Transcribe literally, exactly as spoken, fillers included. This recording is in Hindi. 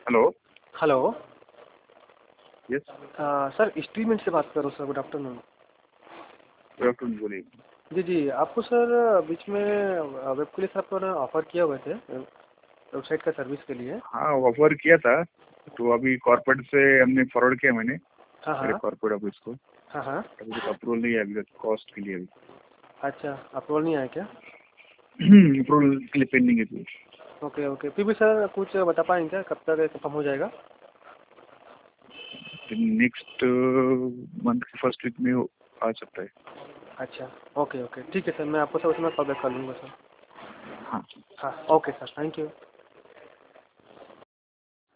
Hello. Hello. Yes. Uh, sir settlement से बात कर रहा हूँ sir. Good afternoon. Good afternoon, बोलिए। जी जी, आपको सर बीच में वेब के लिए सर आपको ना ऑफर किया हुए थे वेबसाइट का सर्विस के लिए। हाँ, ऑफर किया था तो अभी कॉर्पोरेट से हमने फॉरवर्ड किया मैंने हाँ मेरे हाँ कॉर्पोरेट ऑफिस को। हाँ हाँ। अभी तक अप्रूवल नहीं है अभी तक कॉस्ट के लिए अभी। अच्छा, अप्रूवल नहीं आया क्या? अप्रूवल के लिए पेंडिंग है अभी। ओके ओके, फिर भी सर कुछ बता पाएंगे क्या कब तक कंफर्म हो जाएगा? नेक्स्ट मंथ के फर्स्ट वीक में हो- आ सकता है। अच्छा ओके ओके, ठीक है सर, मैं आपको सर उसमें कॉल बैक कर लूँगा सर। हाँ। हाँ ओके सर, थैंक यू।